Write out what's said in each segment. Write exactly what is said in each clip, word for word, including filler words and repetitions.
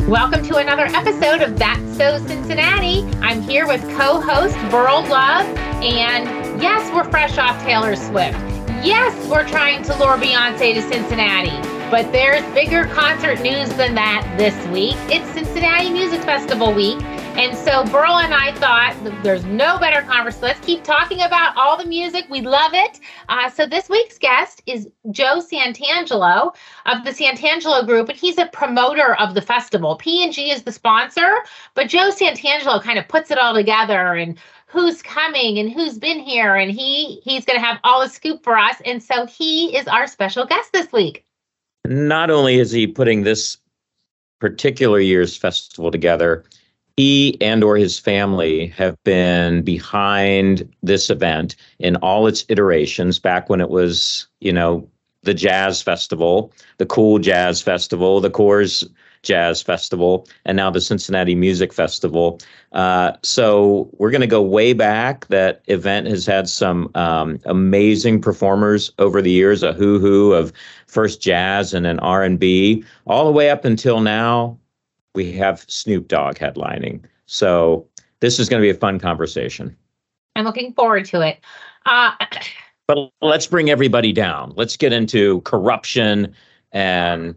Welcome to another episode of That's So Cincinnati. I'm here with co-host Burl Love, and yes, we're fresh off Taylor Swift. Yes, we're trying to lure Beyonce to Cincinnati, but there's bigger concert news than that this week. It's Cincinnati Music Festival week, and so Burl and I thought there's no better conversation. Let's keep talking about all the music. We love it. Uh, so this week's guest is Joe Santangelo of the Santangelo Group, and he's a promoter of the festival. P and G is the sponsor, but Joe Santangelo kind of puts it all together and who's coming and who's been here, and he he's going to have all the scoop for us. And so he is our special guest this week. Not only is he putting this particular year's festival together, he and or his family have been behind this event in all its iterations back when it was, you know, the Jazz Festival, the Cool Jazz Festival, the Coors Jazz Festival, and now the Cincinnati Music Festival. Uh, so we're going to go way back. That event has had some um, amazing performers over the years, a who who of first jazz and then R and B, all the way up until now. We have Snoop Dogg headlining. So this is going to be a fun conversation. I'm looking forward to it. Uh, but let's bring everybody down. Let's get into corruption and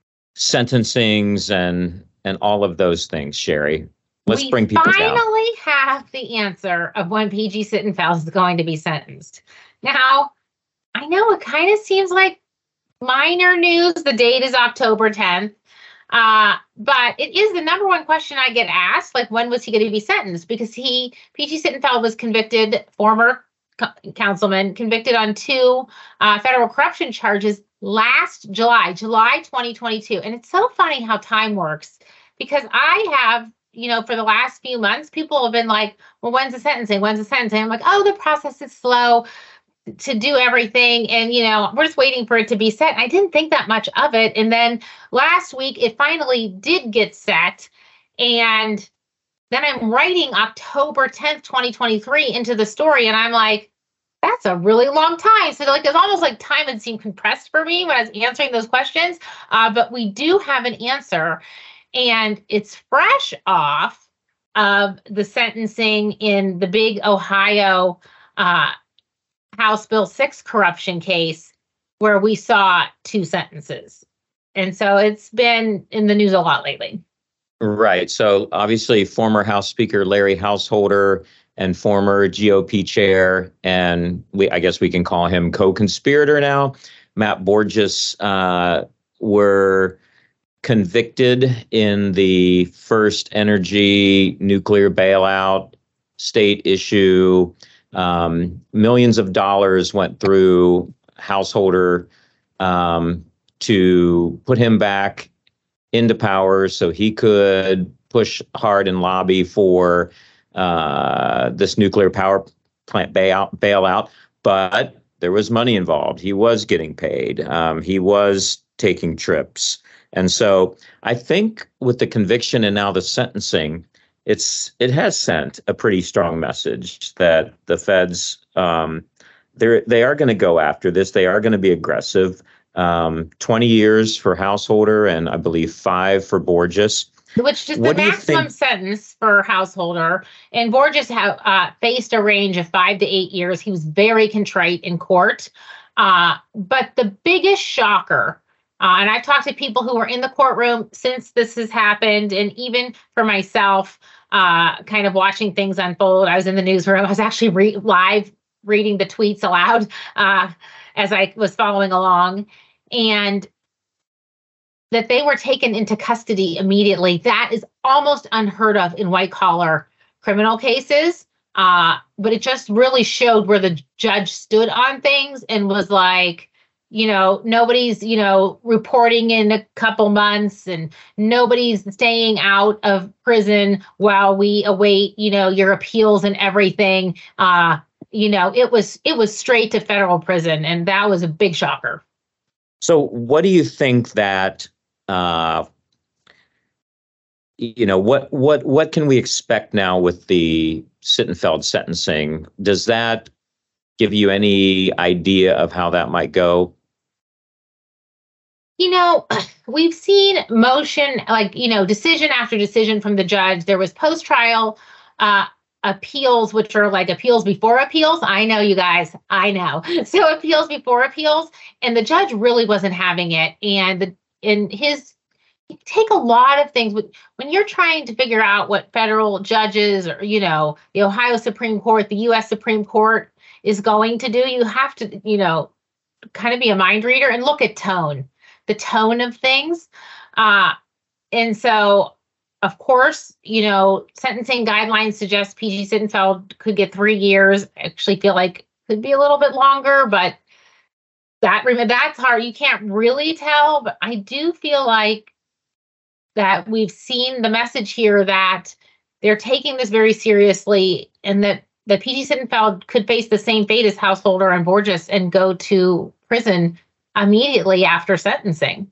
sentencings and and all of those things, Sherry. Let's we bring people down. We finally have the answer of when P G Sittenfeld is going to be sentenced. Now, I know it kind of seems like minor news. The date is October tenth. Uh, but it is the number one question I get asked, like, when was he going to be sentenced? Because he, P G Sittenfeld was convicted, former co- councilman, convicted on two uh, federal corruption charges last July, July twenty twenty-two. And it's so funny how time works, because I have, you know, for the last few months, people have been like, well, when's the sentencing? When's the sentencing? I'm like, oh, the process is slow to do everything. And, you know, we're just waiting for it to be set. I didn't think that much of it. And then last week, it finally did get set. And then I'm writing October tenth, twenty twenty-three into the story. And I'm like, that's a really long time. So like, it's almost like time had seemed compressed for me when I was answering those questions. Uh, but we do have an answer, and it's fresh off of the sentencing in the big Ohio uh House Bill six corruption case, where we saw two sentences. And so it's been in the news a lot lately. Right. So obviously former House Speaker Larry Householder and former G O P chair, and we I guess we can call him co-conspirator now, Matt Borges, uh, were convicted in the first energy nuclear bailout state issue. Um, millions of dollars went through Householder um, to put him back into power so he could push hard and lobby for uh, this nuclear power plant bailout, bailout. But there was money involved. He was getting paid. Um, he was taking trips. And so I think with the conviction and now the sentencing, It's it has sent a pretty strong message that the feds um, they they are going to go after this. They are going to be aggressive. Um, twenty years for Householder, and I believe five for Borges, which is the maximum sentence for Householder. And Borges have uh, faced a range of five to eight years. He was very contrite in court. Uh, but the biggest shocker. Uh, and I've talked to people who were in the courtroom since this has happened, and even for myself, uh, kind of watching things unfold. I was in the newsroom. I was actually re- live reading the tweets aloud uh, as I was following along, and that they were taken into custody immediately. That is almost unheard of in white collar criminal cases. Uh, but it just really showed where the judge stood on things and was like, you know, nobody's, you know, reporting in a couple months, and nobody's staying out of prison while we await, you know, your appeals and everything. Uh, you know, it was it was straight to federal prison. And that was a big shocker. So what do you think that, uh, you know, what what what can we expect now with the Sittenfeld sentencing? Does that give you any idea of how that might go? You know, we've seen motion, like, you know, decision after decision from the judge. There was post-trial uh, appeals, which are like appeals before appeals. I know, you guys, I know. So appeals before appeals, and the judge really wasn't having it. And the, in his, you take a lot of things when you're trying to figure out what federal judges or, you know, the Ohio Supreme Court, the U S Supreme Court is going to do. You have to, you know, kind of be a mind reader and look at tone. The tone of things. Uh, and so, of course, you know, sentencing guidelines suggest P G Sittenfeld could get three years. I actually feel like could be a little bit longer, but that that's hard. You can't really tell, but I do feel like that we've seen the message here that they're taking this very seriously, and that that P G Sittenfeld could face the same fate as Householder and Borges and go to prison immediately after sentencing.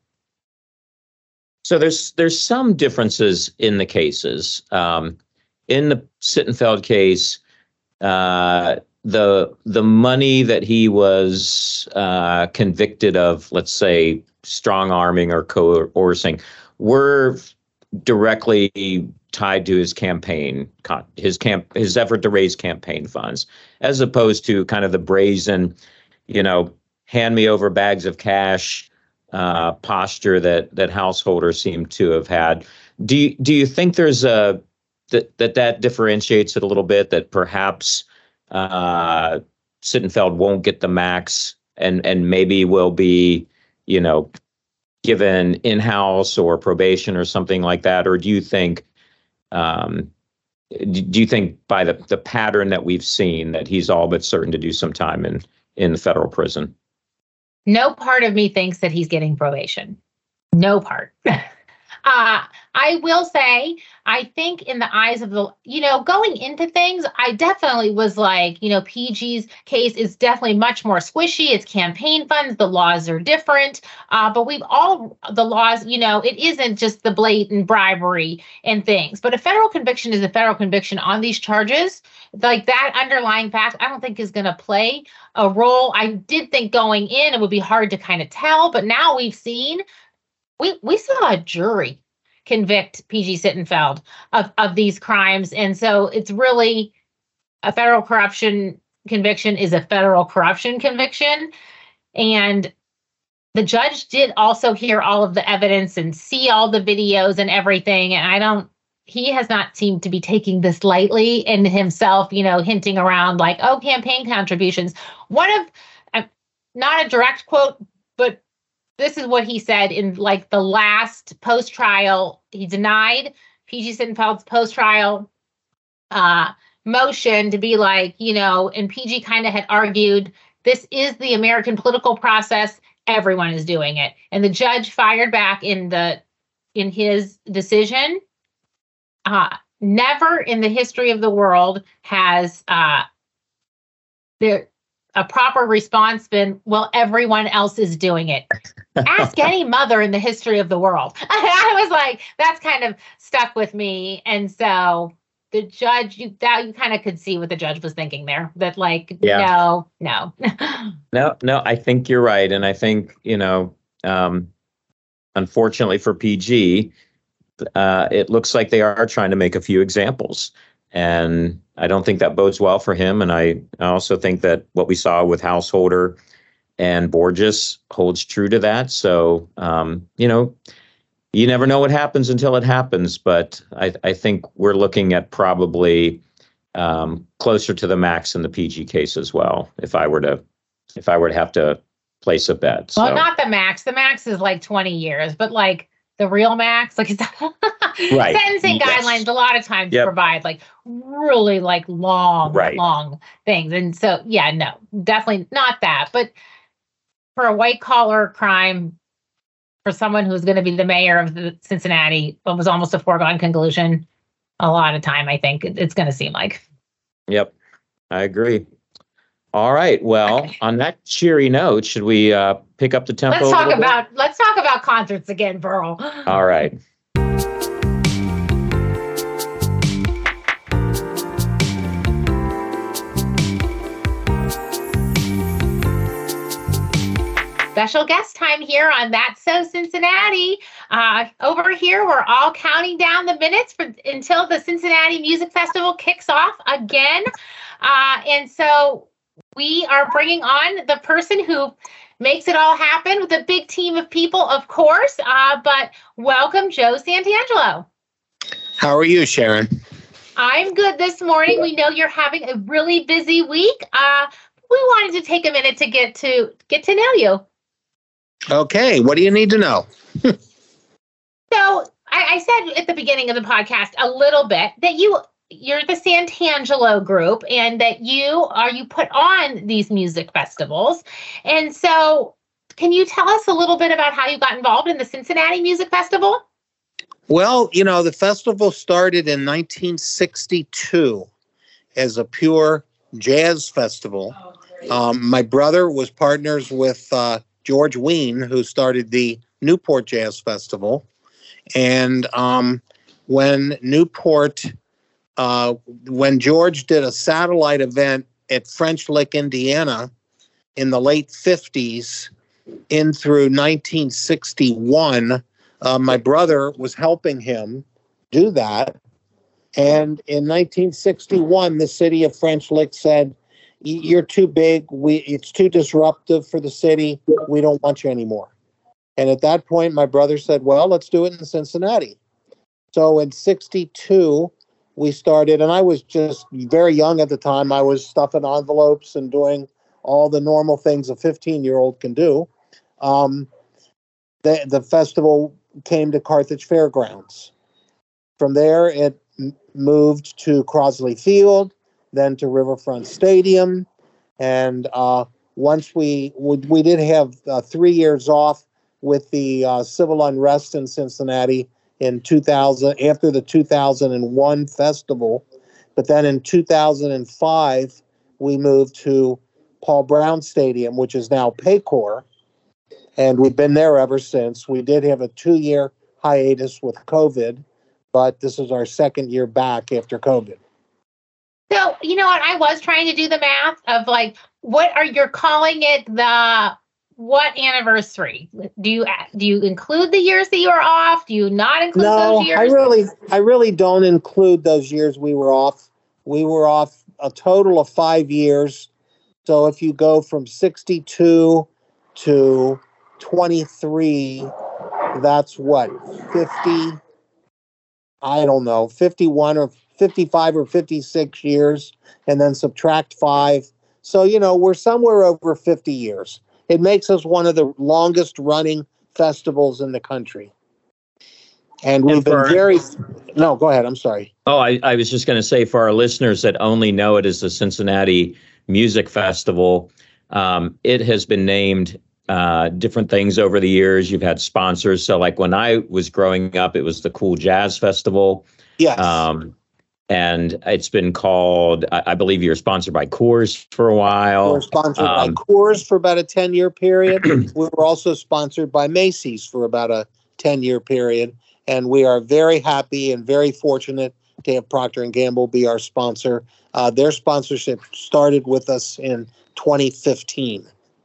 So there's there's some differences in the cases. Um, in the Sittenfeld case, uh, the the money that he was uh, convicted of, let's say, strong arming or coercing, were directly tied to his campaign, his camp, his effort to raise campaign funds, as opposed to kind of the brazen, you know, hand me over bags of cash uh, posture that that householders seem to have had. Do you, do you think there's a that that that differentiates it a little bit? That perhaps uh, Sittenfeld won't get the max, and and maybe will be, you know, given in-house or probation or something like that? Or do you think um, do you think by the the pattern that we've seen that he's all but certain to do some time in in the federal prison? No part of me thinks that he's getting probation. No part. uh, I will say, I think in the eyes of the, you know, going into things, I definitely was like, you know, P G's case is definitely much more squishy. It's campaign funds. The laws are different. Uh, but we've all, the laws, you know, it isn't just the blatant bribery and things. But a federal conviction is a federal conviction on these charges. Like that underlying fact, I don't think is going to play a role. I did think going in, it would be hard to kind of tell. But now we've seen, we, we saw a jury convict P G Sittenfeld of, of these crimes. And so it's really a federal corruption conviction is a federal corruption conviction. And the judge did also hear all of the evidence and see all the videos and everything. And I don't, he has not seemed to be taking this lightly, and himself, you know, hinting around like, oh, campaign contributions. One of, uh, not a direct quote, but this is what he said in like the last post-trial. He denied P G Sittenfeld's post-trial uh, motion to be like, you know, and P G kind of had argued, this is the American political process. Everyone is doing it. And the judge fired back in the in his decision. Uh, never in the history of the world has uh, there a proper response been, well, everyone else is doing it. Ask any mother in the history of the world. I was like, that's kind of stuck with me. And so the judge, you that you kind of could see what the judge was thinking there. That like, yeah. no, no. no, no, I think you're right. And I think, you know, um, unfortunately for P G, uh, it looks like they are trying to make a few examples. And I don't think that bodes well for him. And I, I also think that what we saw with Householder and Borges holds true to that. So, um, you know, you never know what happens until it happens. But I, I think we're looking at probably um, closer to the max in the P G case as well. If I were to, if I were to have to place a bet. Well, so. Not the max. The max is like twenty years, but like the real max, like right. sentencing yes. guidelines, a lot of times yep. provide like really like long, right. long things. And so, yeah, no, definitely not that. But for a white collar crime, for someone who's going to be the mayor of the Cincinnati, it was almost a foregone conclusion. A lot of time, I think it's going to seem like. Yep, I agree. All right. Well, okay. On that cheery note, should we uh, pick up the tempo? Let's talk about bit? let's talk about concerts again, Burl. All right. special guest time here on That's So Cincinnati. Uh, over here, we're all counting down the minutes for until the Cincinnati Music Festival kicks off again. Uh, and so we are bringing on the person who makes it all happen with a big team of people, of course. Uh, but welcome, Joe Santangelo. How are you, Sharon? I'm good this morning. We know you're having a really busy week. Uh, we wanted to take a minute to get to get to know you. Okay, what do you need to know? So I, I said at the beginning of the podcast a little bit that you you're the Santangelo group and that you are you put on these music festivals. And so can you tell us a little bit about how you got involved in the Cincinnati Music Festival? Well, you know, the festival started in nineteen sixty-two as a pure jazz festival. Um, my brother was partners with uh, George Wein, who started the Newport Jazz Festival. And um, when Newport, uh, when George did a satellite event at French Lick, Indiana in the late fifties in through nineteen sixty-one, uh, my brother was helping him do that. And in nineteen sixty-one, the city of French Lick said, "You're too big. We it's too disruptive for the city. We don't want you anymore." And at that point, my brother said, "Well, let's do it in Cincinnati." So in sixty-two, we started, and I was just very young at the time. I was stuffing envelopes and doing all the normal things a fifteen-year-old can do. Um, the the festival came to Carthage Fairgrounds. From there, it moved to Crosley Field, then to Riverfront Stadium. And uh, once we, we we did have uh, three years off with the uh, civil unrest in Cincinnati in two thousand, after the two thousand one festival. But then in two thousand five, we moved to Paul Brown Stadium, which is now Paycor. And we've been there ever since. We did have a two-year hiatus with COVID, but this is our second year back after COVID. So, you know what? I was trying to do the math of like, what are you calling it? The what anniversary? Do you do you include the years that you are off? Do you not include no, those years? I really, I really don't include those years we were off. We were off a total of five years. So if you go from sixty-two to twenty-three, that's what, fifty, I don't know, fifty-one or fifty-five or fifty-six years, and then subtract five. So, you know, we're somewhere over fifty years. It makes us one of the longest running festivals in the country. And we've and been our, very, no, go ahead. I'm sorry. Oh, I, I was just going to say for our listeners that only know it as the Cincinnati Music Festival, um, it has been named uh, different things over the years. You've had sponsors. So like when I was growing up, it was the Cool Jazz Festival. Yes. Um, and it's been called, I, I believe you're sponsored by Coors for a while. We were sponsored um, by Coors for about a ten-year period. We were also sponsored by Macy's for about a ten-year period. And we are very happy and very fortunate to have Procter and Gamble be our sponsor. Uh, their sponsorship started with us in twenty fifteen.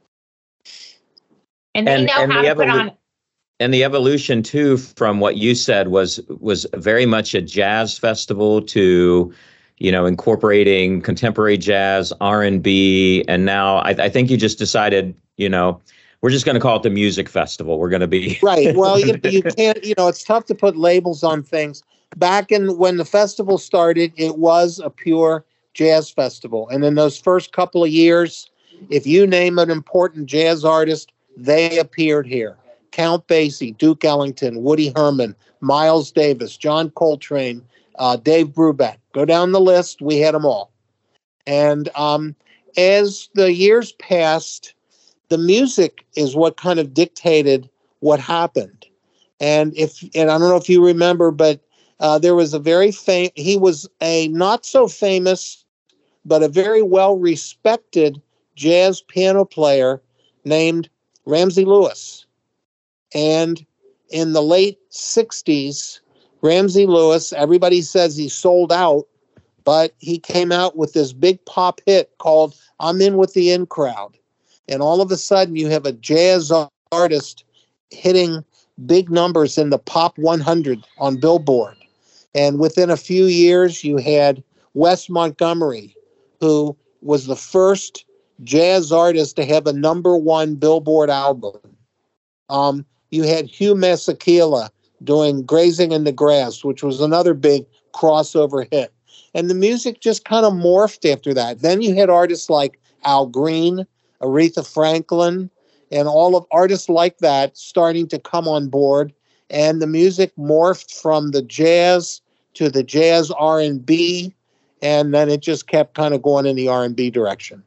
And they and, know and how the to put evolu- on. And the evolution, too, from what you said was was very much a jazz festival to, you know, incorporating contemporary jazz, R and B. And now I, I think you just decided, you know, we're just going to call it the music festival. We're going to be. Right. Well, you, you can't, you know, it's tough to put labels on things. Back in when the festival started, it was a pure jazz festival. And in those first couple of years, if you name an important jazz artist, they appeared here. Count Basie, Duke Ellington, Woody Herman, Miles Davis, John Coltrane, uh, Dave Brubeck. Go down the list. We had them all. And um, as the years passed, the music is what kind of dictated what happened. And if and I don't know if you remember, but uh, there was a very famous, he was a not so famous, but a very well respected jazz piano player named Ramsey Lewis. And in the late sixties, Ramsey Lewis, everybody says he sold out, but he came out with this big pop hit called I'm In With the In Crowd. and all of a sudden you have a jazz artist hitting big numbers in the pop one hundred on Billboard. And within a few years, you had Wes Montgomery, who was the first jazz artist to have a number one Billboard album. Um, you had Hugh Masekela doing Grazing in the Grass, which was another big crossover hit. And the music just kind of morphed after that. Then you had artists like Al Green, Aretha Franklin, and all of artists like that starting to come on board. And the music morphed from the jazz to the jazz R and B, and then it just kept kind of going in the R and B direction.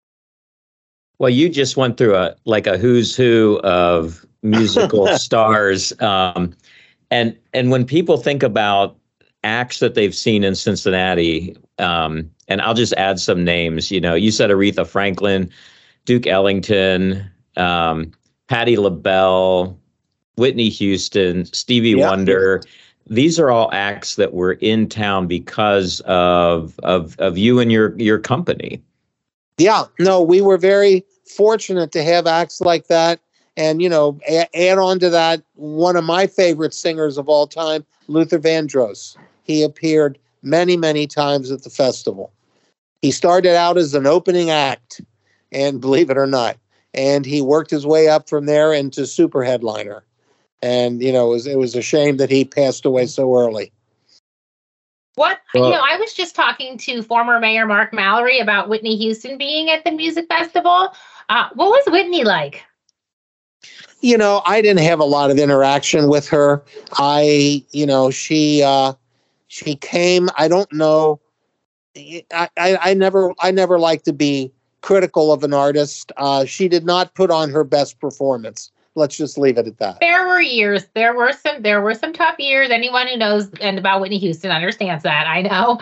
Well, you just went through a like a who's who of musical stars, um, and and when people think about acts that they've seen in Cincinnati, um, and I'll just add some names. You know, you said Aretha Franklin, Duke Ellington, um, Patti LaBelle, Whitney Houston, Stevie Yeah. Wonder. These are all acts that were in town because of of of you and your your company. Yeah, no, we were very fortunate to have acts like that. And, you know, a- add on to that, one of my favorite singers of all time, Luther Vandross. He appeared many, many times at the festival. He started out as an opening act, and believe it or not, and he worked his way up from there into super headliner. And, you know, it was, it was a shame that he passed away so early. What, Well- you know, I was just talking to former Mayor Mark Mallory about Whitney Houston being at the music festival. Uh, what was Whitney like? You know, I didn't have a lot of interaction with her. I, you know, she, uh, she came, I don't know. I, I, I never, I never like to be critical of an artist. Uh, she did not put on her best performance. Let's just leave it at that. There were years, there were some, there were some tough years. Anyone who knows and about Whitney Houston understands that. I know.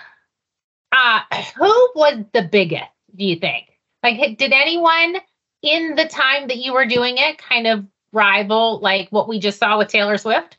Uh, who was the biggest, do you think? Like, did anyone in the time that you were doing it kind of rival like what we just saw with Taylor Swift?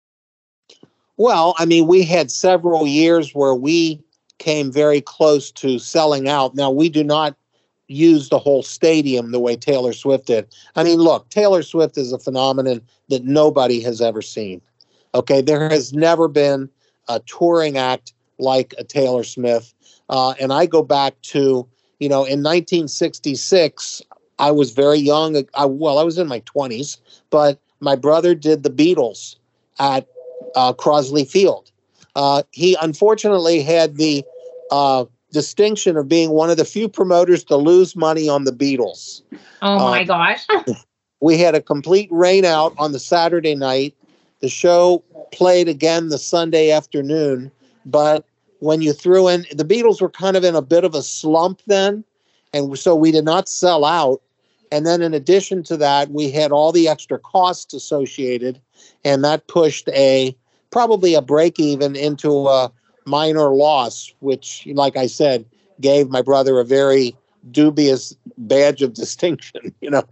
Well, I mean, we had several years where we came very close to selling out. Now, we do not use the whole stadium the way Taylor Swift did. I mean, look, Taylor Swift is a phenomenon that nobody has ever seen. Okay, there has never been a touring act like a Taylor Swift. Uh, and I go back to, you know, in nineteen sixty-six, I was very young. I, well, I was in my twenties, but my brother did the Beatles at uh, Crosley Field. Uh, he unfortunately had the uh, distinction of being one of the few promoters to lose money on the Beatles. Oh my Uh, gosh. We had a complete rain out on the Saturday night. The show played again the Sunday afternoon, but when you threw in, the Beatles were kind of in a bit of a slump then, and so we did not sell out. And then in addition to that, we had all the extra costs associated, and that pushed a probably a break even into a minor loss, which, like I said, gave my brother a very dubious badge of distinction, you know.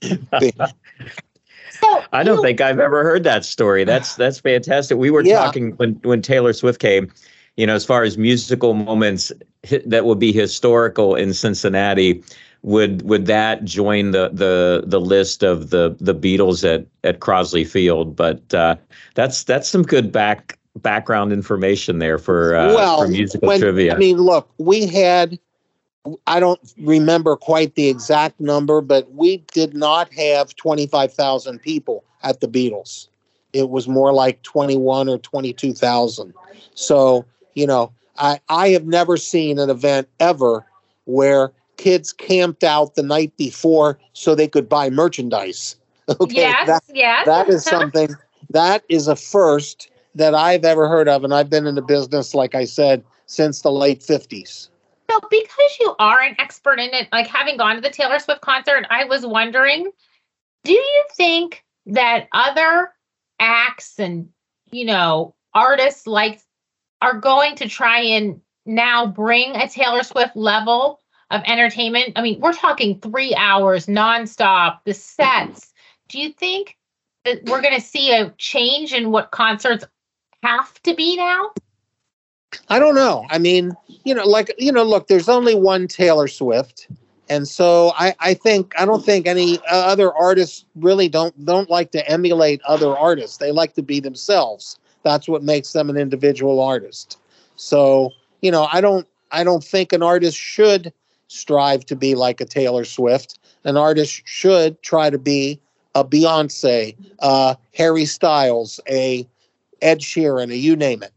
So I don't you- think I've ever heard that story. That's that's fantastic. We were Yeah. talking when when Taylor Swift came, you know, as far as musical moments hi- that would be historical in Cincinnati, would would that join the the the list of the the Beatles at at Crosley Field? But uh, that's that's some good back background information there for uh, well, for musical when- trivia. I mean, look, we had, I don't remember quite the exact number, but we did not have twenty-five thousand people at the Beatles. It was more like twenty-one or twenty-two thousand. So, you know, I, I have never seen an event ever where kids camped out the night before so they could buy merchandise. Okay, yes, that, yes. that is something, that is a first that I've ever heard of. And I've been in the business, like I said, since the late fifties. So because you are an expert in it, like having gone to the Taylor Swift concert, I was wondering, do you think that other acts and, you know, artists like are going to try and now bring a Taylor Swift level of entertainment? I mean, we're talking three hours nonstop, the sets. Do you think that we're going to see a change in what concerts have to be now? I don't know. I mean, you know, like, you know, look, there's only one Taylor Swift. And so I, I think I don't think any other artists really don't don't like to emulate other artists. They like to be themselves. That's what makes them an individual artist. So, you know, I don't I don't think an artist should strive to be like a Taylor Swift. An artist should try to be a Beyonce, uh, Harry Styles, a Ed Sheeran, a you name it.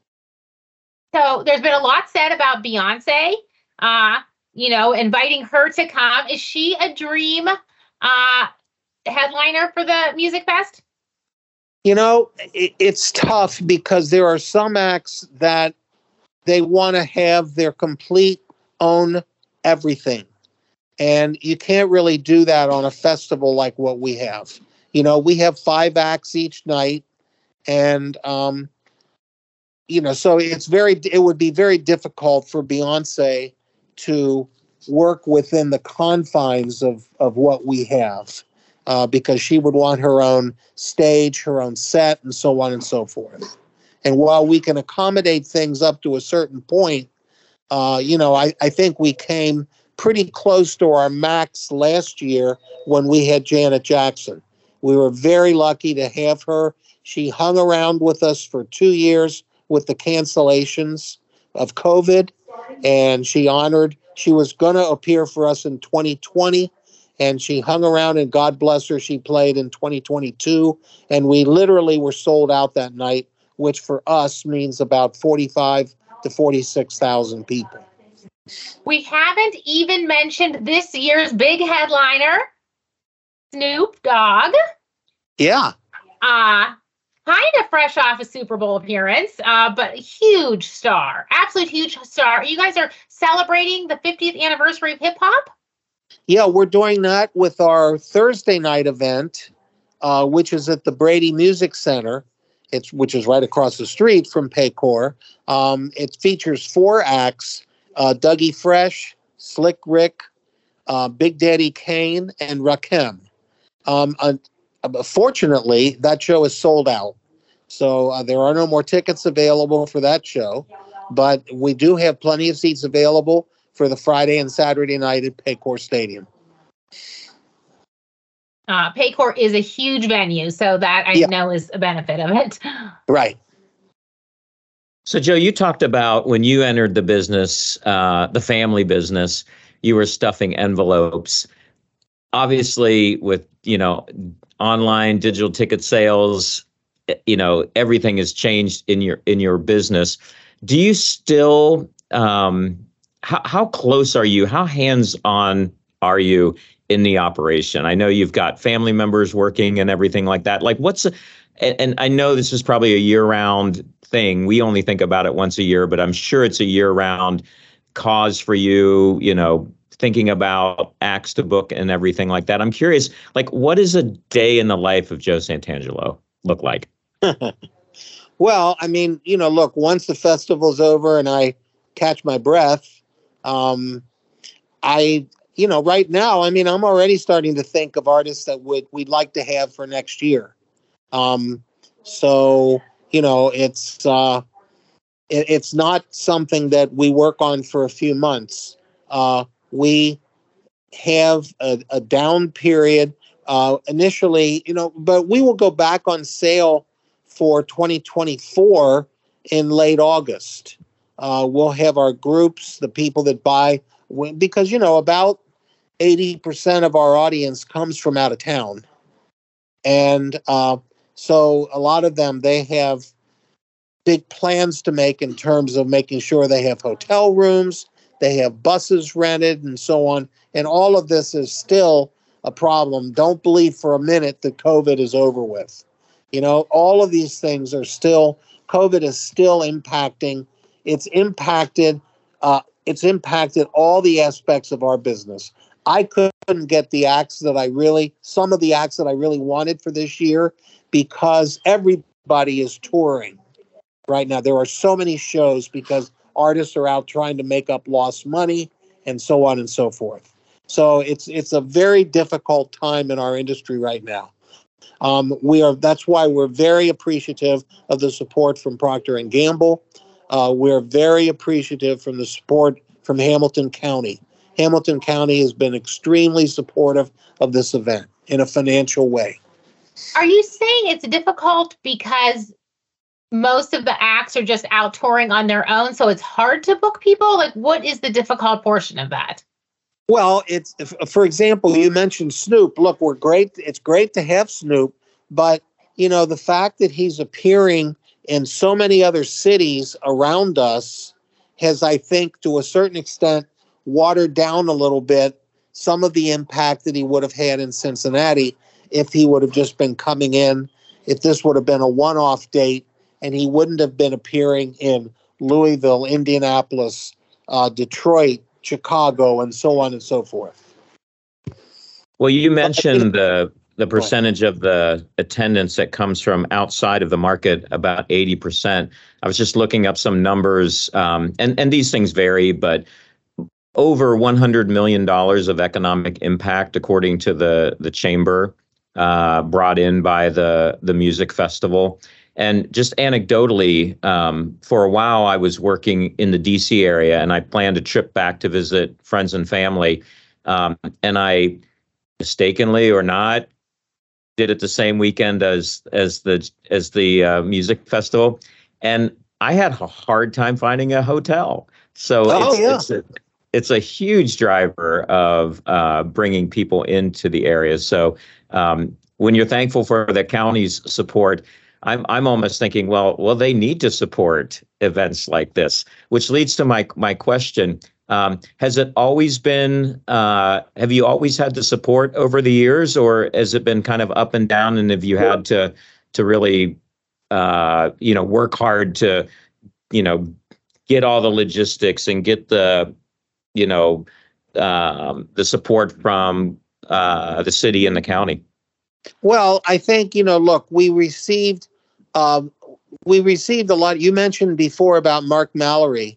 So there's been a lot said about Beyonce, uh, you know, inviting her to come. Is she a dream uh, headliner for the Music Fest? You know, it, it's tough because there are some acts that they want to have their complete own everything. And you can't really do that on a festival like what we have. You know, we have five acts each night. And, um, you know, so it's very, it would be very difficult for Beyonce to work within the confines of, of what we have, uh, because she would want her own stage, her own set, and so on and so forth. And while we can accommodate things up to a certain point, uh, you know, I, I think we came pretty close to our max last year when we had Janet Jackson. We were very lucky to have her. She hung around with us for two years with the cancellations of COVID, and she honored, she was going to appear for us in twenty twenty, and she hung around, and God bless her, she played in twenty twenty-two, and we literally were sold out that night, which for us means about forty-five to forty-six thousand people. We haven't even mentioned this year's big headliner, Snoop Dogg. Yeah. Uh, kind of fresh off a Super Bowl appearance, uh, but a huge star, absolute huge star. You guys are celebrating the fiftieth anniversary of hip hop? Yeah, we're doing that with our Thursday night event, uh, which is at the Brady Music Center. It's which is right across the street from Paycor. Um, it features four acts: uh, Dougie Fresh, Slick Rick, uh, Big Daddy Kane, and Rakim. Um, uh, fortunately, that show is sold out, so uh, there are no more tickets available for that show. But we do have plenty of seats available for the Friday and Saturday night at Paycor Stadium. Uh, Paycor is a huge venue, so that I yeah. know is a benefit of it. Right. So, Joe, you talked about when you entered the business, uh, the family business, you were stuffing envelopes. Obviously, with, you know, online digital ticket sales, you know, everything has changed in your in your business. Do you still, um, how, how close are you? How hands-on are you in the operation? I know you've got family members working and everything like that. Like what's, a, and, and I know this is probably a year-round thing. We only think about it once a year, but I'm sure it's a year-round cause for you, you know, thinking about acts to book and everything like that. I'm curious, like, what does a day in the life of Joe Santangelo look like? Well, I mean, you know, look, once the festival's over and I catch my breath, um, I, you know, right now, I mean, I'm already starting to think of artists that would we'd like to have for next year. Um, so, you know, it's uh, it, it's not something that we work on for a few months. Uh, we have a, a down period uh, initially, you know, but we will go back on sale for twenty twenty-four in late August. Uh, we'll have our groups, the people that buy, because, you know, about eighty percent of our audience comes from out of town. And uh, so a lot of them, they have big plans to make in terms of making sure they have hotel rooms, they have buses rented, and so on. And all of this is still a problem. Don't believe for a minute that COVID is over with. You know, all of these things are still, COVID is still impacting. It's impacted, uh, it's impacted all the aspects of our business. I couldn't get the acts that I really, some of the acts that I really wanted for this year because everybody is touring right now. There are so many shows because artists are out trying to make up lost money and so on and so forth. So it's it's a very difficult time in our industry right now. Um, we are. That's why we're very appreciative of the support from Procter and Gamble. Uh, we're very appreciative from the support from Hamilton County. Hamilton County has been extremely supportive of this event in a financial way. Are you saying it's difficult because most of the acts are just out touring on their own, so it's hard to book people? Like, what is the difficult portion of that? Well, it's, for example, you mentioned Snoop. Look, we're great. It's great to have Snoop, but you know, the fact that he's appearing in so many other cities around us has, I think, to a certain extent, watered down a little bit some of the impact that he would have had in Cincinnati if he would have just been coming in, if this would have been a one-off date, and he wouldn't have been appearing in Louisville, Indianapolis, uh, Detroit, Chicago, and so on and so forth. Well, you mentioned the the percentage of the attendance that comes from outside of the market, about eighty percent. I was just looking up some numbers, um, and, and these things vary, but over one hundred million dollars of economic impact, according to the, the chamber, uh, brought in by the, the music festival. And just anecdotally, um, for a while, I was working in the D C area, and I planned a trip back to visit friends and family. Um, and I, mistakenly or not, did it the same weekend as as the as the uh, music festival, and I had a hard time finding a hotel. So oh, it's, yeah. it's a it's a huge driver of uh, bringing people into the area. So um, when you're thankful for the county's support, I'm I'm almost thinking, well, well, they need to support events like this, which leads to my my question. Um, has it always been, uh, have you always had the support over the years, or has it been kind of up and down? And have you had to, to really, uh, you know, work hard to, you know, get all the logistics and get the, you know, um, the support from uh, the city and the county? Well, I think, you know, look, we received, um, we received a lot. You mentioned before about Mark Mallory.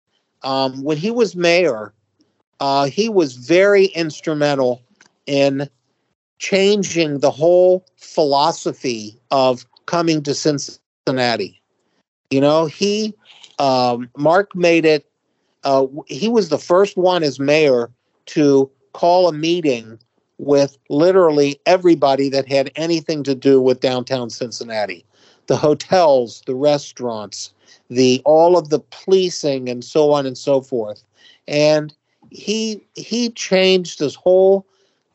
Um, when he was mayor, uh, he was very instrumental in changing the whole philosophy of coming to Cincinnati. You know, he, um, Mark made it, uh, he was the first one as mayor to call a meeting with literally everybody that had anything to do with downtown Cincinnati. The hotels, the restaurants, the all of the policing and so on and so forth. And he he changed this whole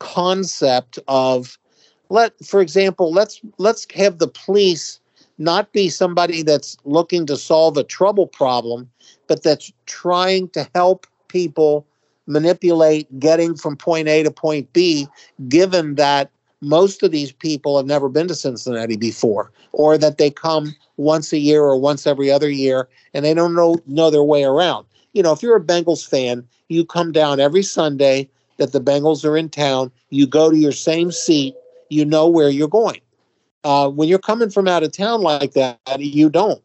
concept of let for example, let's let's have the police not be somebody that's looking to solve a trouble problem, but that's trying to help people manipulate getting from point A to point B, given that most of these people have never been to Cincinnati before, or that they come once a year or once every other year and they don't know, know their way around. You know, if you're a Bengals fan, you come down every Sunday that the Bengals are in town, you go to your same seat, you know where you're going. Uh, when you're coming from out of town like that, you don't.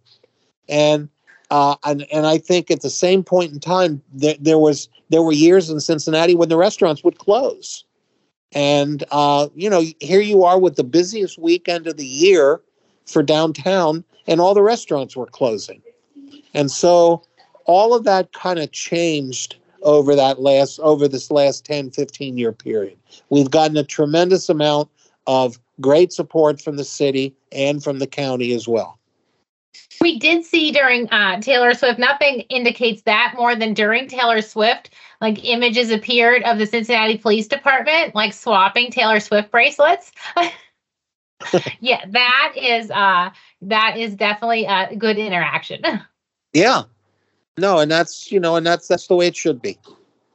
And uh, and and I think at the same point in time, there, there was there were years in Cincinnati when the restaurants would close. And, uh, you know, here you are with the busiest weekend of the year for downtown, and all the restaurants were closing. And so all of that kind of changed over that last, over this last ten, fifteen year period. We've gotten a tremendous amount of great support from the city and from the county as well. We did see during uh, Taylor Swift, nothing indicates that more than during Taylor Swift, like images appeared of the Cincinnati Police Department, like swapping Taylor Swift bracelets. Yeah, that is uh, that is definitely a good interaction. Yeah, no, and that's, you know, and that's that's the way it should be.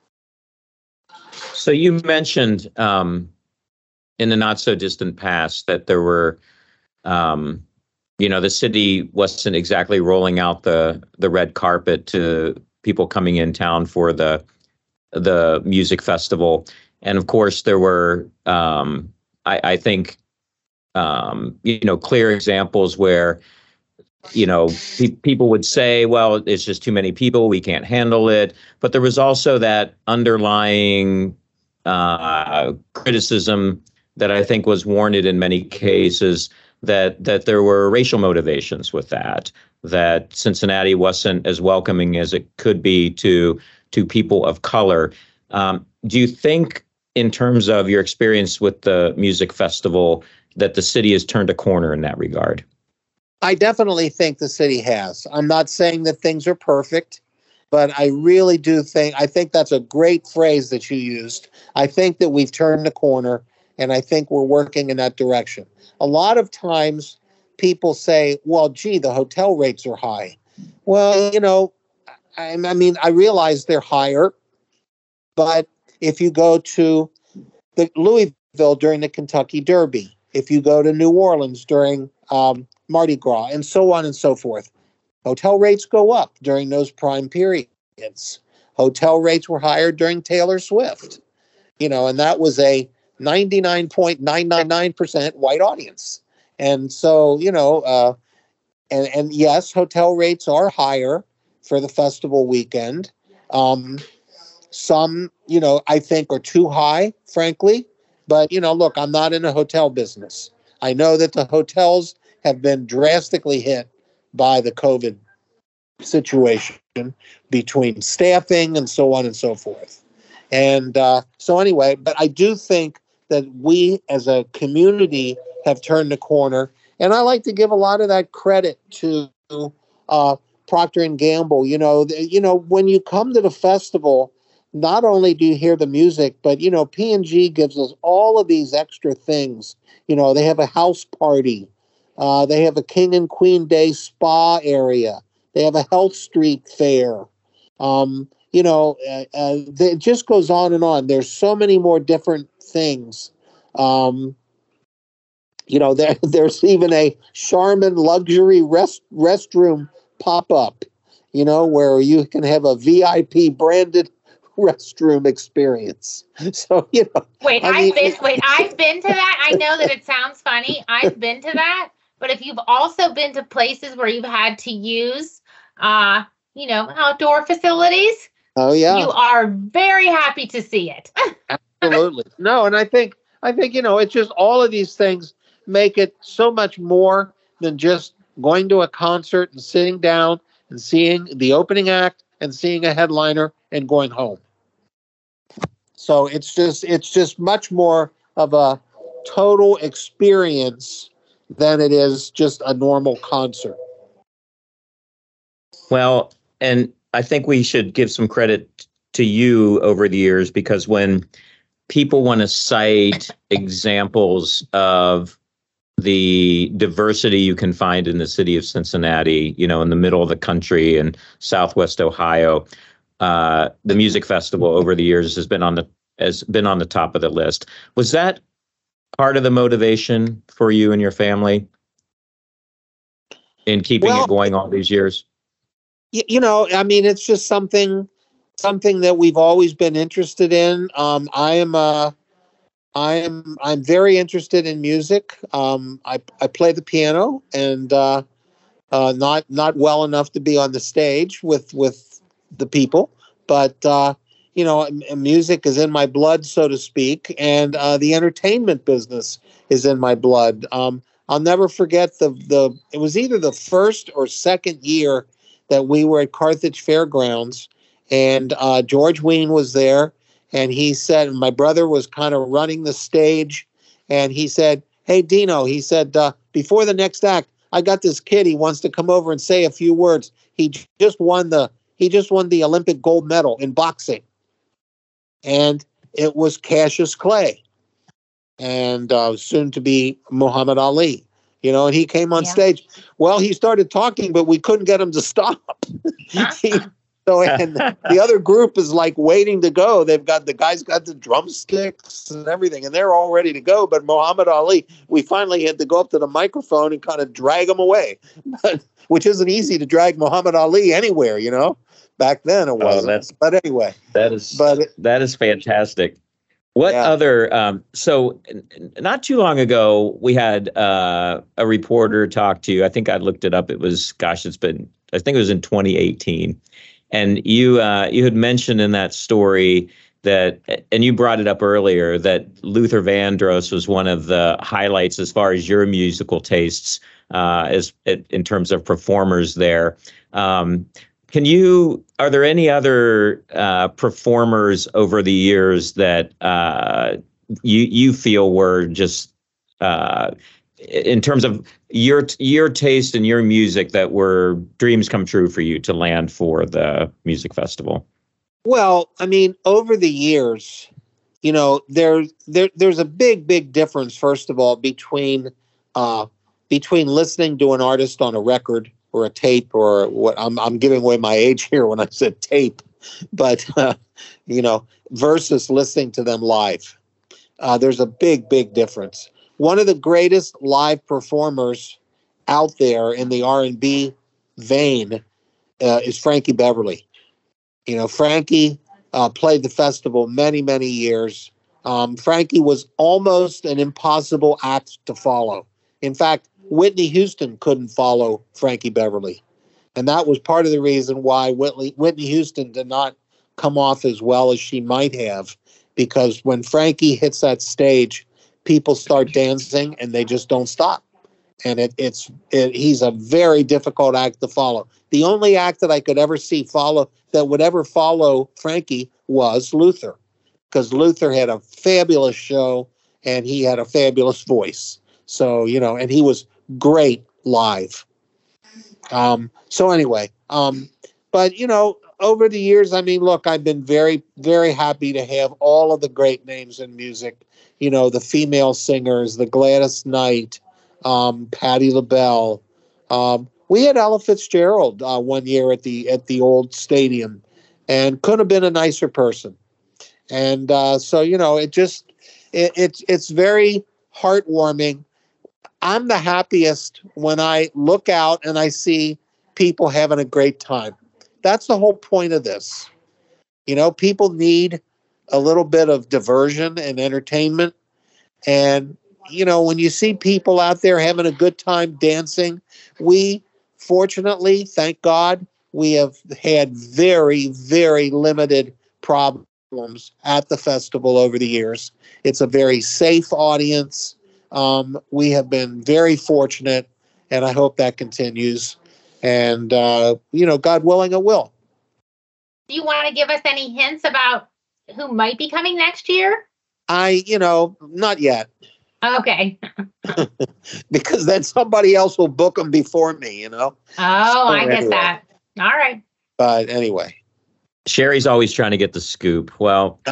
So you mentioned um, in the not so distant past that there were, um, you know, the city wasn't exactly rolling out the the red carpet to people coming in town for the the music festival, and of course there were, um, I, I think, um, you know, clear examples where, you know, pe- people would say, well, it's just too many people, we can't handle it. But there was also that underlying uh, criticism that I think was warranted in many cases, that that there were racial motivations with that, that Cincinnati wasn't as welcoming as it could be to to people of color. Um, do you think, in terms of your experience with the music festival, that the city has turned a corner in that regard? I definitely think the city has. I'm not saying that things are perfect, but I really do think, I think that's a great phrase that you used. I think that we've turned the corner, and I think we're working in that direction. A lot of times people say, well, gee, the hotel rates are high. Well, you know, I, I mean, I realize they're higher, but if you go to the Louisville during the Kentucky Derby, if you go to New Orleans during um, Mardi Gras, and so on and so forth, hotel rates go up during those prime periods. Hotel rates were higher during Taylor Swift, you know, and that was a ninety-nine point nine nine nine percent white audience. And so, you know, uh, and, and yes, hotel rates are higher for the festival weekend. Um, some, you know, I think are too high, frankly. But, you know, look, I'm not in the hotel business. I know that the hotels have been drastically hit by the COVID situation between staffing and so on and so forth. And uh, so anyway, but I do think that we as a community have turned the corner. And I like to give a lot of that credit to uh, Procter and Gamble. You know, th- you know, when you come to the festival, not only do you hear the music, but, you know, P and G gives us all of these extra things. You know, they have a house party. Uh, they have a King and Queen Day spa area. They have a Health Street fair. Um, you know, uh, uh, it just goes on and on. There's so many more different things. Um, you know, there, there's even a Charmin luxury rest restroom pop-up, you know, where you can have a V I P branded restroom experience. So, you know. Wait, I I've mean, been wait, I've been to that. I know that it sounds funny. I've been to that. But if you've also been to places where you've had to use uh, you know, outdoor facilities, oh yeah. you are very happy to see it. Absolutely. No, and I think I think, you know, it's just all of these things make it so much more than just going to a concert and sitting down and seeing the opening act and seeing a headliner and going home. So it's just it's just much more of a total experience than it is just a normal concert. Well, and I think we should give some credit to you over the years, because when people want to cite examples of the diversity you can find in the city of Cincinnati, you know, in the middle of the country and Southwest Ohio, uh, the music festival over the years has been on the has been on the top of the list. Was that part of the motivation for you and your family in keeping Well, it going all these years? You, you know, I mean, it's just something something that we've always been interested in. Um, I am uh, I am I'm very interested in music. Um, I I play the piano, and uh, uh, not not well enough to be on the stage with with the people, but uh, you know, m- music is in my blood, so to speak, and uh, the entertainment business is in my blood. Um, I'll never forget the the. It was either the first or second year that we were at Carthage Fairgrounds, and uh, George Wein was there, and he said, my brother was kind of running the stage, and he said, "Hey, Dino," he said, uh, "before the next act, I got this kid. He wants to come over and say a few words. He j- just won the he just won the Olympic gold medal in boxing," and it was Cassius Clay, and uh, soon to be Muhammad Ali. You know, and he came on Yeah. stage. Well, he started talking, but we couldn't get him to stop. He- so, and the other group is like waiting to go. They've got the guys got the drumsticks and everything, and they're all ready to go. But Muhammad Ali, we finally had to go up to the microphone and kind of drag him away, but, which isn't easy to drag Muhammad Ali anywhere, you know. Back then it wasn't. that's- but anyway, That is but it, that is fantastic. What Yeah. other? Um, so, n- n- not too long ago, we had uh, a reporter talk to you. I think I looked it up. It was, gosh, it's been. I think it was in twenty eighteen, and you uh, you had mentioned in that story that, and you brought it up earlier, that Luther Vandross was one of the highlights as far as your musical tastes, uh, as in terms of performers there. Um, can you, are there any other uh, performers over the years that uh, you you feel were just, uh, in terms of your your taste and your music, that were dreams come true for you to land for the music festival? Well, I mean, over the years, you know, there, there there's a big, big difference, first of all, between uh, between listening to an artist on a record or a tape, or what I'm I'm giving away my age here when I said tape, but uh, you know, versus listening to them live. Uh, there's a big, big difference. One of the greatest live performers out there in the R and B vein uh, is Frankie Beverly. You know, Frankie uh, played the festival many, many years. Um, Frankie was almost an impossible act to follow. In fact, Whitney Houston couldn't follow Frankie Beverly. And that was part of the reason why Whitney, Whitney Houston did not come off as well as she might have, because when Frankie hits that stage, people start dancing and they just don't stop. And it, it's it, he's a very difficult act to follow. The only act that I could ever see follow that would ever follow Frankie was Luther, because Luther had a fabulous show and he had a fabulous voice. So, you know, and he was great live. Um, so anyway, um, but, you know, over the years, I mean, look, I've been very, very happy to have all of the great names in music, you know, the female singers, the Gladys Knight, um, Patti LaBelle. Um, we had Ella Fitzgerald uh, one year at the at the old stadium, and couldn't have been a nicer person. And uh, so, you know, it just it, it's it's very heartwarming. I'm the happiest when I look out and I see people having a great time. That's the whole point of this. You know, people need a little bit of diversion and entertainment. And, you know, when you see people out there having a good time dancing, we fortunately, thank God, we have had very, very limited problems at the festival over the years. It's a very safe audience. Um, we have been very fortunate, and I hope that continues. And, uh, you know, God willing, it will. Do you want to give us any hints about who might be coming next year? I, you know, not yet. Okay. Because then somebody else will book them before me, you know? Oh, So I get anyway. that. All right. But anyway. Sherry's always trying to get the scoop. Well,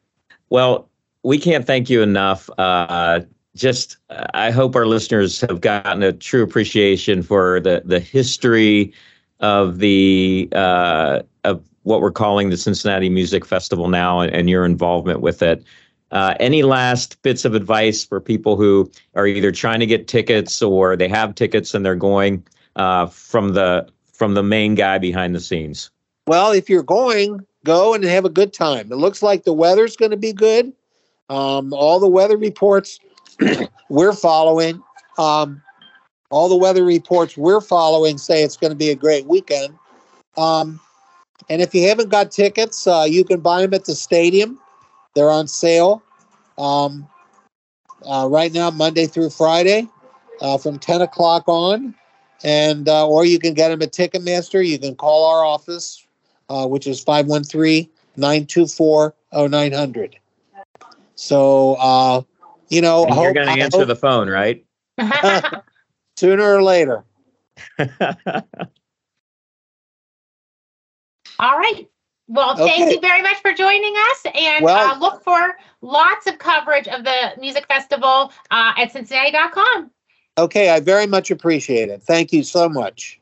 well, we can't thank you enough. Uh, just, uh, I hope our listeners have gotten a true appreciation for the the history of the uh, of what we're calling the Cincinnati Music Festival now, and, and your involvement with it. Uh, any last bits of advice for people who are either trying to get tickets or they have tickets and they're going, uh, from the from the main guy behind the scenes? Well, if you're going, go and have a good time. It looks like the weather's going to be good. Um, all the weather reports we're following, um, all the weather reports we're following say it's going to be a great weekend. Um, and if you haven't got tickets, uh, you can buy them at the stadium. They're on sale um, uh, right now, Monday through Friday, uh, from ten o'clock on. And uh, or you can get them at Ticketmaster. You can call our office, uh, which is five one three, nine two four, oh nine hundred. So, uh, you know, And I you're hope- going I to answer hope the phone, right? sooner or later. All right. Well, thank Okay. you very much for joining us, and Well- uh, look for lots of coverage of the music festival uh, at Cincinnati dot com. Okay, I very much appreciate it. Thank you so much.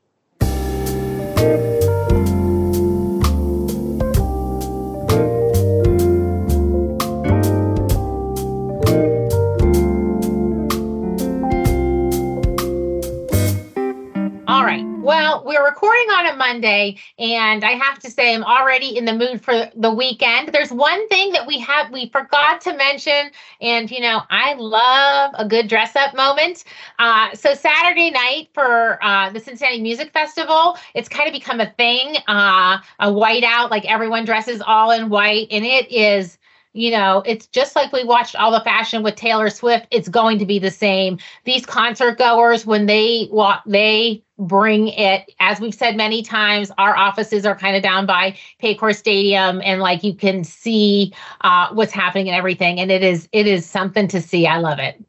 All right. Well, we're recording on a Monday, and I have to say I'm already in the mood for the weekend. There's one thing that we have we forgot to mention, and you know, I love a good dress up moment. Uh, so Saturday night for uh, the Cincinnati Music Festival, it's kind of become a thing. Uh, a white out, like everyone dresses all in white, and it is You know, it's just like we watched all the fashion with Taylor Swift. It's going to be the same. These concert goers, when they walk, they bring it. As we've said many times, our offices are kind of down by Paycor Stadium, and like you can see uh, what's happening and everything. And it is it is something to see. I love it.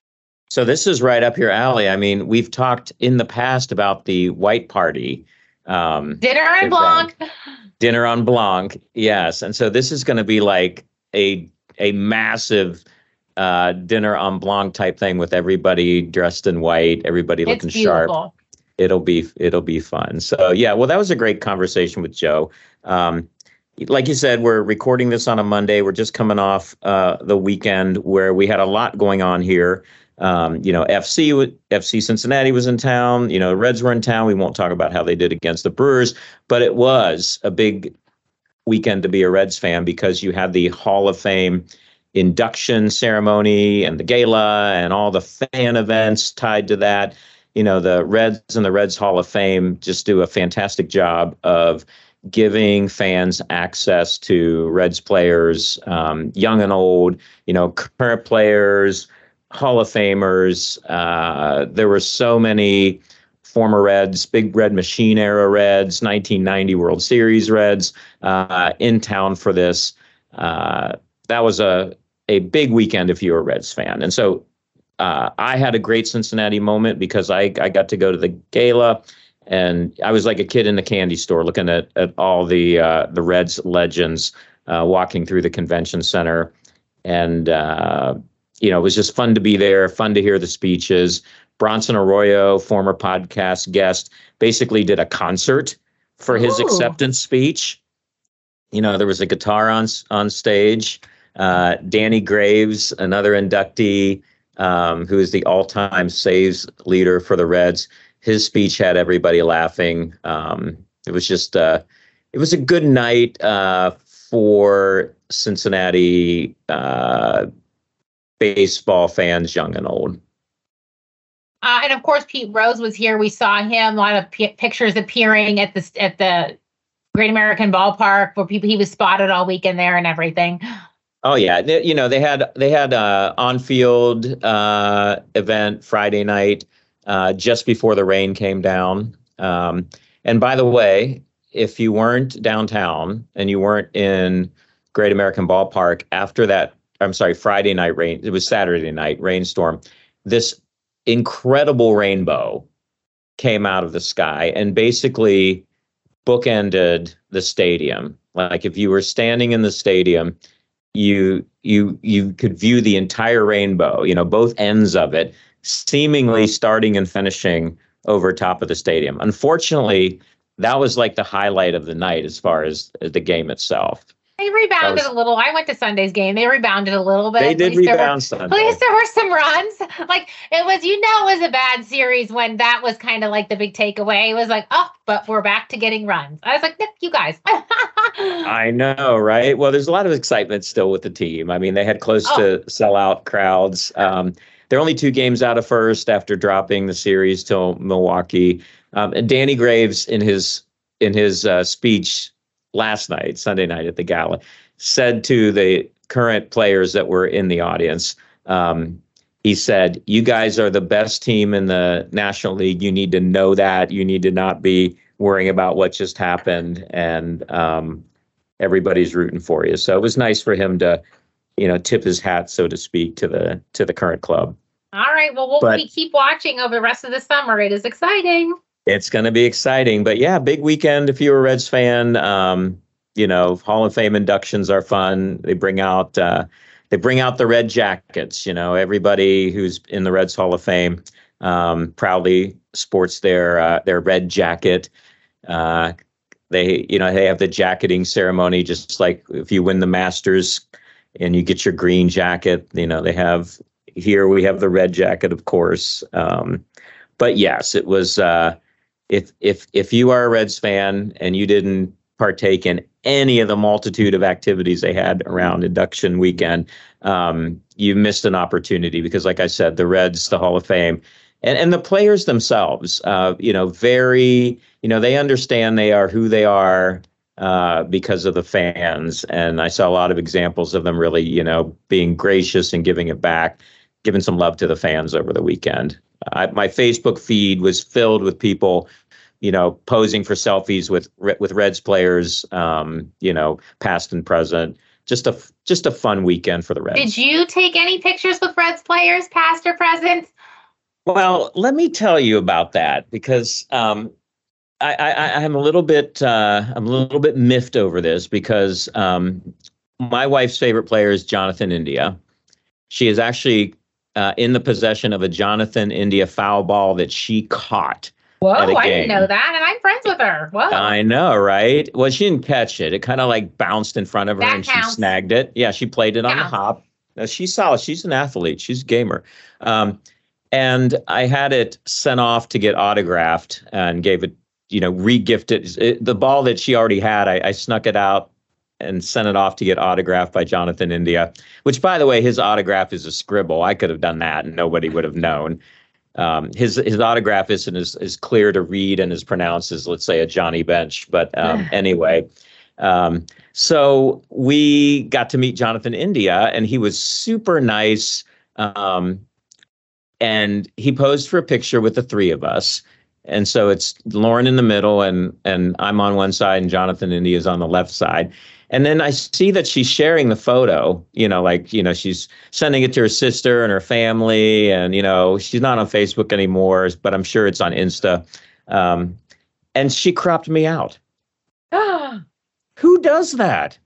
So this is right up your alley. I mean, we've talked in the past about the white party. Um, Dinner and Blanc. Dinner on Blanc, yes. And so this is going to be like a a massive uh, dinner on Blanc type thing with everybody dressed in white, everybody It's looking beautiful. sharp. It'll be it'll be fun. So yeah, well, that was a great conversation with Joe. Um, like you said, we're recording this on a Monday. We're just coming off uh, the weekend where we had a lot going on here. Um, you know, F C F C Cincinnati was in town. You know, Reds were in town. We won't talk about how they did against the Brewers, but it was a big weekend to be a Reds fan because you had the Hall of Fame induction ceremony and the gala and all the fan events tied to that. You know, the Reds and the Reds Hall of Fame just do a fantastic job of giving fans access to Reds players, um, young and old, you know, current players, Hall of Famers. Uh, there were so many former Reds, Big Red Machine era Reds, nineteen ninety World Series Reds uh, in town for this. Uh, that was a, a big weekend if you're a Reds fan. And so uh, I had a great Cincinnati moment because I, I got to go to the gala, and I was like a kid in the candy store looking at, at all the uh, the Reds legends uh, walking through the convention center. And uh you know, it was just fun to be there, fun to hear the speeches. Bronson Arroyo, former podcast guest, basically did a concert for his Ooh. acceptance speech. You know, there was a guitar on on stage. Uh, Danny Graves, another inductee, um, who is the all-time saves leader for the Reds. His speech had everybody laughing. Um, it was just, uh, it was a good night uh, for Cincinnati uh baseball fans, young and old. Uh, and of course, Pete Rose was here. We saw him. A lot of p- pictures appearing at the at the Great American Ballpark where people he was spotted all weekend there and everything. Oh yeah, they, you know they had they had a on-field uh, event Friday night uh, just before the rain came down. Um, and by the way, if you weren't downtown and you weren't in Great American Ballpark after that. I'm sorry, Friday night rain. It was Saturday night rainstorm. This incredible rainbow came out of the sky and basically bookended the stadium. Like if you were standing in the stadium, you you you could view the entire rainbow, you know, both ends of it, seemingly starting and finishing over top of the stadium. Unfortunately, that was like the highlight of the night as far as, as the game itself. They rebounded was, a little. I went to Sunday's game. They rebounded a little bit. They did rebound Sunday. At least there were some runs. Like it was, you know, it was a bad series when that was kind of like the big takeaway. It was like, oh, but we're back to getting runs. I was like, Nick, you guys. I know, right? Well, there's a lot of excitement still with the team. I mean, they had close oh. to sellout crowds. Um, they're only two games out of first after dropping the series till Milwaukee. Um, and Danny Graves in his in his uh, speech last night, Sunday night at the gala, said to the current players that were in the audience, um, he said, you guys are the best team in the National League. You need to know that. You need to not be worrying about what just happened. And um, everybody's rooting for you. So it was nice for him to, you know, tip his hat, so to speak, to the to the current club. All right. Well, we'll but, we keep watching over the rest of the summer. It is exciting. It's going to be exciting. But yeah, big weekend if you're a Reds fan. Um, you know, Hall of Fame inductions are fun. They bring out uh, they bring out the red jackets. You know, everybody who's in the Reds Hall of Fame um, proudly sports their uh, their red jacket. Uh, they, you know, they have the jacketing ceremony, just like if you win the Masters and you get your green jacket. You know, they have here we have the red jacket, of course. Um, but yes, it was. Uh, if if if you are a Reds fan and you didn't partake in any of the multitude of activities they had around induction weekend, um, you missed an opportunity because, like I said, the Reds, the Hall of Fame, and, and the players themselves, uh, you know, very, you know, they understand they are who they are uh, because of the fans. And I saw a lot of examples of them really, you know, being gracious and giving it back, giving some love to the fans over the weekend. I, my Facebook feed was filled with people, you know, posing for selfies with with Reds players, um, you know, past and present. Just a just a fun weekend for the Reds. Did you take any pictures with Reds players, past or present? Well, let me tell you about that, because um, I, I, I'm a little bit uh, I'm a little bit miffed over this, because um, my wife's favorite player is Jonathan India. She is actually uh, in the possession of a Jonathan India foul ball that she caught. Whoa, at a I game. didn't know that, and I'm friends with her. Whoa. I know, right? Well, she didn't catch it. It kind of like bounced in front of her, That and counts. she snagged it. Yeah, she played it on the Counts. hop. Now, she's solid. She's an athlete. She's a gamer. Um, and I had it sent off to get autographed and gave it, you know, re-gifted. It, the ball that she already had, I, I snuck it out and sent it off to get autographed by Jonathan India, which, by the way, his autograph is a scribble. I could have done that and nobody would have known. Um, his his autograph isn't as, as clear to read and as pronounced as, let's say, a Johnny Bench. But um, anyway, um, so we got to meet Jonathan India, and he was super nice. Um, and he posed for a picture with the three of us. And so it's Lauren in the middle, and and I'm on one side, and Jonathan India is on the left side. And then I see that she's sharing the photo, you know, like, you know, she's sending it to her sister and her family. And, you know, she's not on Facebook anymore, but I'm sure it's on Insta. Um, and she cropped me out. Who does that?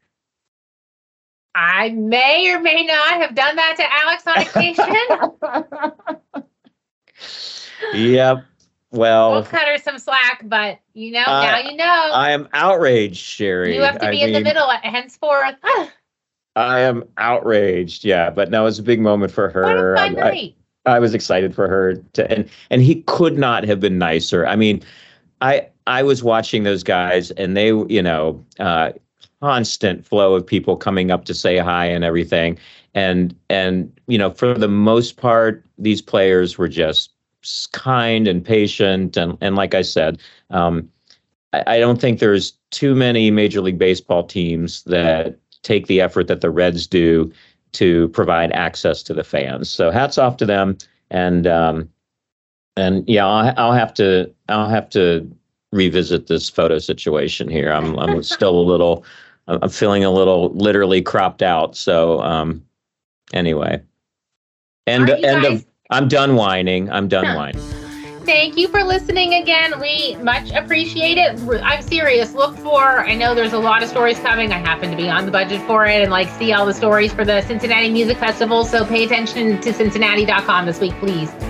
I may or may not have done that to Alex on occasion. Yep. Well, We'll cut her some slack, but you know, Uh, now you know. I am outraged, Sherry. You have to I be in the mean, middle henceforth. I am outraged. Yeah, but no, it's a big moment for What her. a fun I, I- night. I was excited for her to, and and he could not have been nicer. I mean, I I was watching those guys, and they, you know, uh, constant flow of people coming up to say hi and everything, and and you know, for the most part, these players were just s- kind and patient, and and like I said, um, I, I don't think there's too many Major League Baseball teams that take the effort that the Reds do to provide access to the fans. So hats off to them. And, um, and yeah, I'll, I'll have to, I'll have to revisit this photo situation here. I'm, I'm still a little, I'm feeling a little literally cropped out. So, um, anyway, end, All right, you end guys. of, I'm done whining. I'm done whining. Thank you for listening again. We much appreciate it. I'm serious. Look for, I know there's a lot of stories coming. I happen to be on the budget for it and like see all the stories for the Cincinnati Music Festival. So pay attention to Cincinnati dot com this week, please.